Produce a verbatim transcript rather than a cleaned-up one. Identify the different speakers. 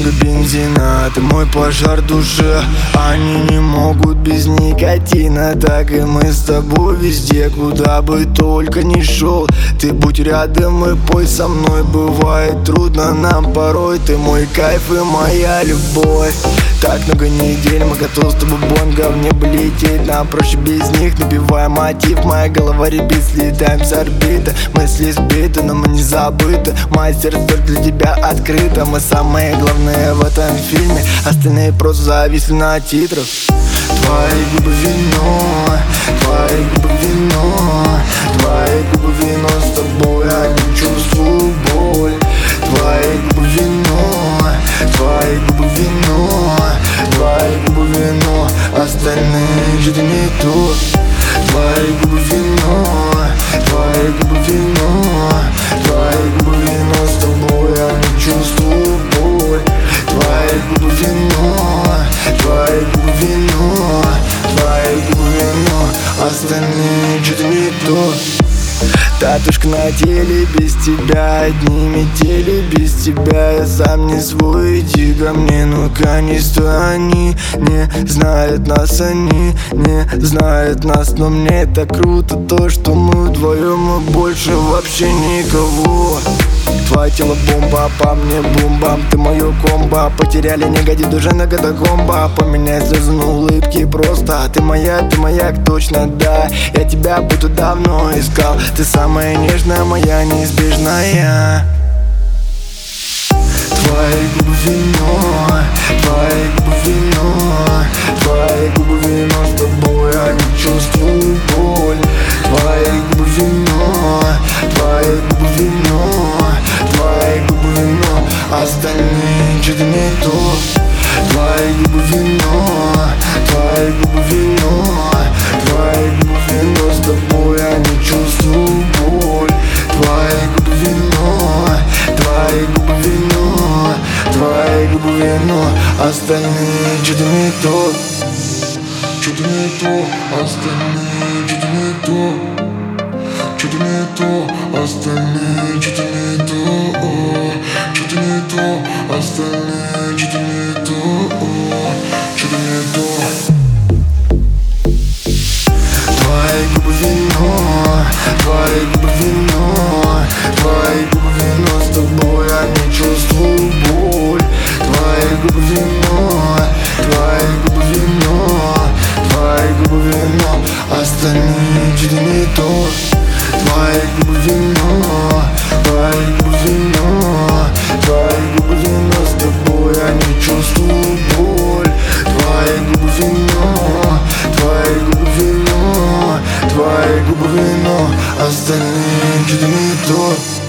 Speaker 1: немного бензина, ты мой пожар в душе. Они не могут без никотина, так и мы с тобой везде, куда бы только ни шел. Ты будь рядом и пой со мной, бывает трудно нам порой. Ты мой кайф и моя любовь. Так много недель мы готовы с тобой бонго в небо лететь. Нам проще без них, напевая мотив. Моя голова ребит, слетаем с орбиты. Мысли сбиты, но мы не забыты. Мое сердце только для тебя открыто. Мы самые главные в этом фильме, остальные просто зависли на титрах. Твои губы вино, твои губы вино, твои губы вино, с тобой я не чувствую боль. Твои губы вино, твои губы вино, твои губы вино, остальные же не то. Твои губы вино, твои губы вино, твои губы вино, с тобой я не чувствую боль. Твои губы вино, твои губы вино, твои губы вино, остальные что-то не то. Татушка на теле, без тебя одни метели. Без тебя я сам не свой, иди ко мне, ну-ка не стой. Они не знают нас, они не знают нас, но мне так круто то, что мы вдвоем и больше вообще никого. Твое тело бомба, по мне бум-бам, ты мою комбо. Потеряли негодит уже на катакомба. Поменяй слезы на улыбки просто. Ты моя, ты маяк, точно да. Я тебя будто давно искал. Ты самая нежная, моя неизбежная. Твои губы вино, твои губы вино, твои губы вино, с тобой я не чувствую боль. Твои губы вино, твои губы вино, твои губы вино, остальные что-то не то. Твои губы вино, твои губы вино, твои губы вино, с тобой я не чувствую боль. Твои губы вино, твои губы вино, твои губы вино, остальные что-то не то. Что-то не то, остальные что-то не то. Что-то не то, остальные что-то не то. Что-то не то, остальные что-то не то. Что-то не то. Твои губы вино, твои губы вино, твои губы вино, с тобой я не чувствую боль. Твои губы вино, твои губы вино, твои губы вино, остальные что-то не то. Твои губы вино, твои губы вино, твои губы вино, с тобой я не чувствую боль. Твои губы вино, твои губы вино, твои губы вино, остальные что-то не то.